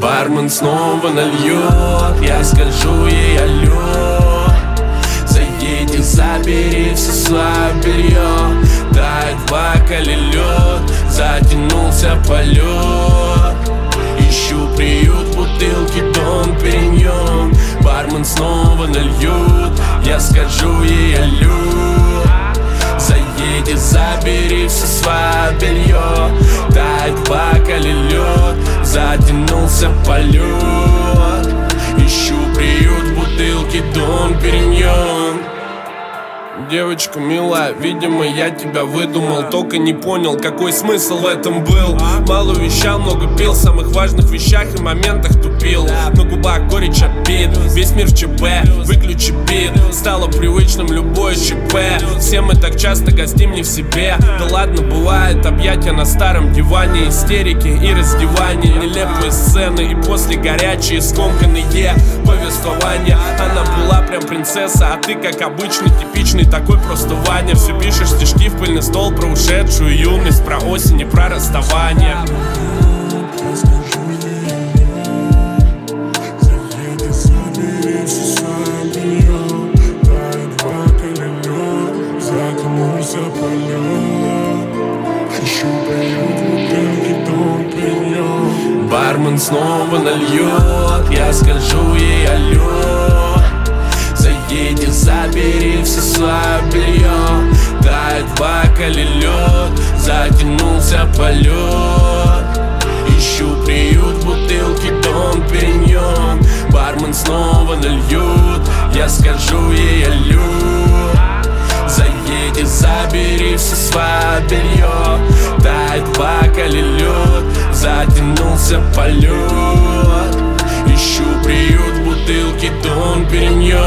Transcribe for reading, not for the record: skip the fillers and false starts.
Бармен снова нальет, я скажу ей алло. Заедь и забери все свое белье. Тает в бокале лед, затянулся полет. Ищу приют, бутылки Дон Периньон. Бармен снова нальет, я скажу ей алло. Заедь и забери все свое белье. Тает в бокале лед, затянулся полет. Ищу приют, бутылки Дон Периньон. Девочка милая, видимо, я тебя выдумал. Только не понял, какой смысл в этом был. Мало вещал, много пил, в самых важных вещах и моментах тупил. На губах горечь обид, весь мир в ЧП, выключи бит. Стало привычным любое ЧП. Все мы так часто гостим не в себе. Да ладно, бывает объятия на старом диване, истерики и раздевания, нелепые сцены и после горячие скомканные повествования. Она была прям принцесса, а ты как обычный, типичный такой просто Ваня. Все пишешь стишки в пыльный стол про ушедшую юность, про осень и про расставание. Бармен снова нальет, я скажу ей алло. Заедь и забери все свое белье. Тает в бокале лед, затянулся полет. Ищу приют, бутылки Дон Периньон. Бармен снова нальет, я скажу ей алло. Заедь и забери все свое белье. Тает в бокале лед, затянулся полет. Ищу приют, бутылки Дон Периньон.